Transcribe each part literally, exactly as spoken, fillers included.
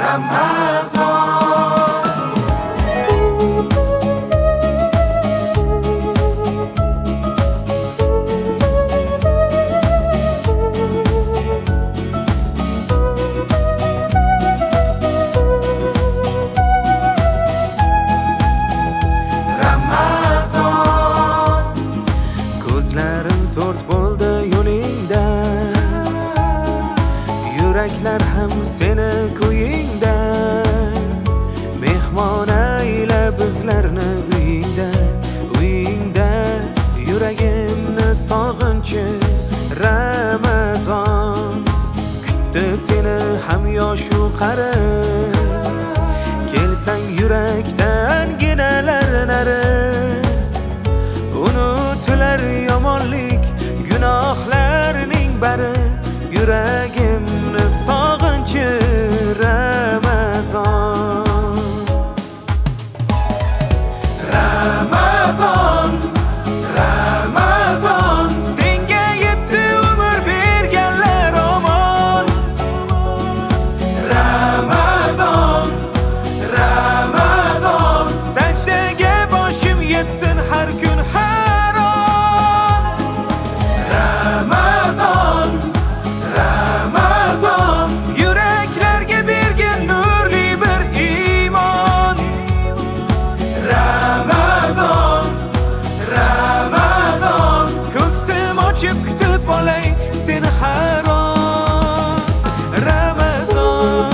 Ko'zlarim to'rt bo'ldi yo'lingda, yuraklar ham seni ko'yingda. Mehmon ayla bizlarni uyingda, uyingda. Yuragimni sog'inchi Ramazon kutdi seni ham yoshu qari. Kelsang yurakdan ginalar nari, unutilar yomonlik gunohlarning bari. Yuragimni sog'inchi Ramazon. Ramazon, Ramazon, senga yetti umr berganlar omon. Ramazon, Ramazon, sajdaga boshim yetsin har kun har on. Ramazon, Ramazon, yuraklarga bergan nurli bir iymon. Ramazon, Ramazon, ko'ksim ochib kutib olay seni har on. Ramazon.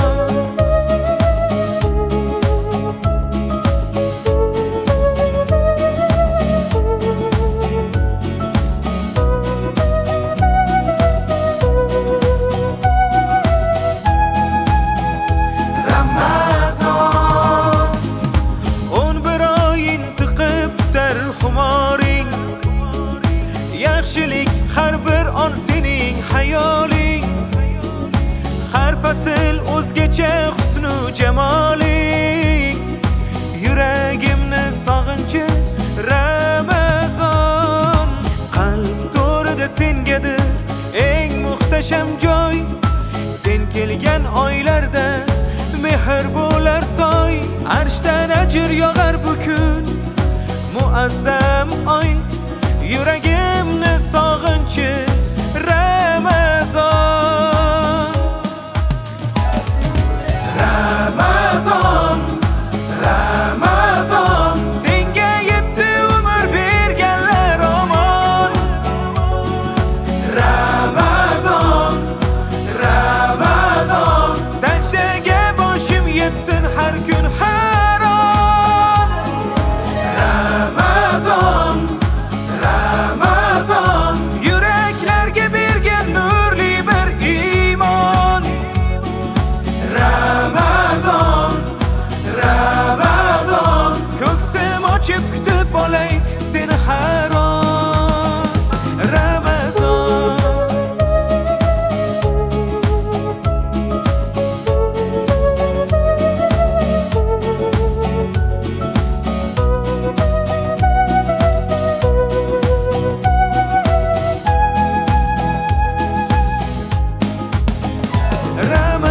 Yaxshilik har bir on sening hayoling, har fasl o'zgacha husnu jamoling. Yuragimni sog'inchi Ramazon, qalb to'rida sengadir eng muhtasham joy. Sen kelgan oylarda mehr bo'lar soy, arshdan ajr yog'ar bu kun muazzam oy. Yuragimni sog'inchi Ramazon. Ramazon, Ramazon, senga yetti umr berganlar omon. Ramazon, Ramazon, sajdaga boshim yetsin har kun har on. Ramazon, Ramazon, yuraklarga bergan nurli bir iymon. Ramazon, Ramazon, ko'ksim ochib kutib olay seni har on. Ramazon. Ramazon.